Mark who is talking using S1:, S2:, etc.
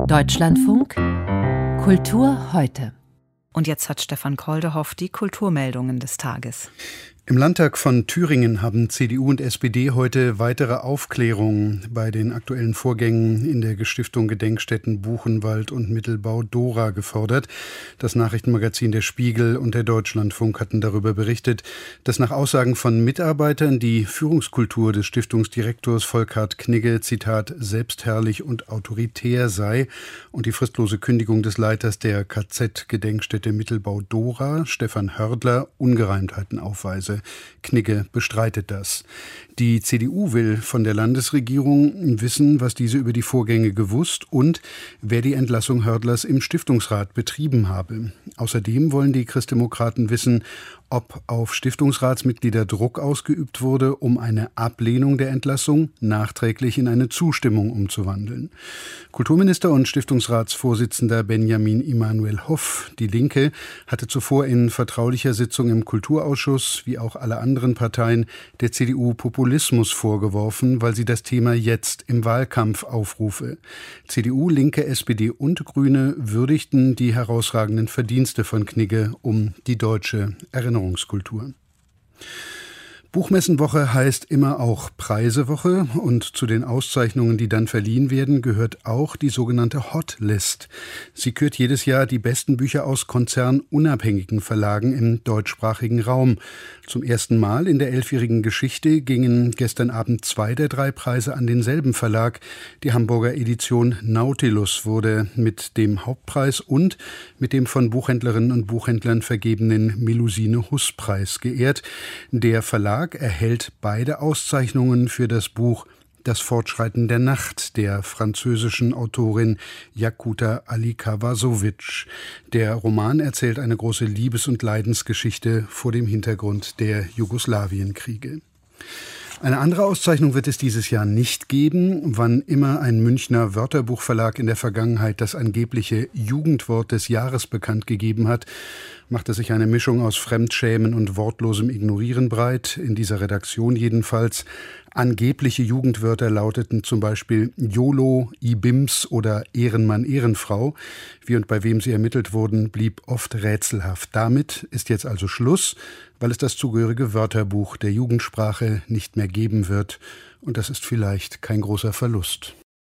S1: Deutschlandfunk Kultur heute.
S2: Und jetzt hat Stefan Koldehoff die Kulturmeldungen des Tages.
S3: Im Landtag von Thüringen haben CDU und SPD heute weitere Aufklärungen bei den aktuellen Vorgängen in der Gestiftung Gedenkstätten Buchenwald und Mittelbau Dora gefordert. Das Nachrichtenmagazin Der Spiegel und der Deutschlandfunk hatten darüber berichtet, dass nach Aussagen von Mitarbeitern die Führungskultur des Stiftungsdirektors Volkhard Knigge, Zitat, selbstherrlich und autoritär sei und die fristlose Kündigung des Leiters der KZ-Gedenkstätte Mittelbau Dora, Stefan Hördler, Ungereimtheiten aufweise. Knigge bestreitet das. Die CDU will von der Landesregierung wissen, was diese über die Vorgänge gewusst und wer die Entlassung Hördlers im Stiftungsrat betrieben habe. Außerdem wollen die Christdemokraten wissen, ob auf Stiftungsratsmitglieder Druck ausgeübt wurde, um eine Ablehnung der Entlassung nachträglich in eine Zustimmung umzuwandeln. Kulturminister und Stiftungsratsvorsitzender Benjamin Emanuel Hoff, die Linke, hatte zuvor in vertraulicher Sitzung im Kulturausschuss, wie auch alle anderen Parteien, der CDU Populismus vorgeworfen, weil sie das Thema jetzt im Wahlkampf aufrufe. CDU, Linke, SPD und Grüne würdigten die herausragenden Verdienste von Knigge um die deutsche Erinnerungskultur. Buchmessenwoche heißt immer auch Preisewoche und zu den Auszeichnungen, die dann verliehen werden, gehört auch die sogenannte Hotlist. Sie kürt jedes Jahr die besten Bücher aus konzernunabhängigen Verlagen im deutschsprachigen Raum. Zum ersten Mal in der 11-jährigen Geschichte gingen gestern Abend 2 der 3 Preise an denselben Verlag. Die Hamburger Edition Nautilus wurde mit dem Hauptpreis und mit dem von Buchhändlerinnen und Buchhändlern vergebenen Melusine-Huss-Preis geehrt. Der Verlag erhält beide Auszeichnungen für das Buch Das Fortschreiten der Nacht der französischen Autorin Jakuta Alikawasovic. Der Roman erzählt eine große Liebes- und Leidensgeschichte vor dem Hintergrund der Jugoslawienkriege. Eine andere Auszeichnung wird es dieses Jahr nicht geben. Wann immer ein Münchner Wörterbuchverlag in der Vergangenheit das angebliche Jugendwort des Jahres bekannt gegeben hat, machte sich eine Mischung aus Fremdschämen und wortlosem Ignorieren breit, in dieser Redaktion jedenfalls. Angebliche Jugendwörter lauteten zum Beispiel YOLO, IBIMS oder Ehrenmann, Ehrenfrau. Wie und bei wem sie ermittelt wurden, blieb oft rätselhaft. Damit ist jetzt also Schluss, weil es das zugehörige Wörterbuch der Jugendsprache nicht mehr geben wird. Und das ist vielleicht kein großer Verlust.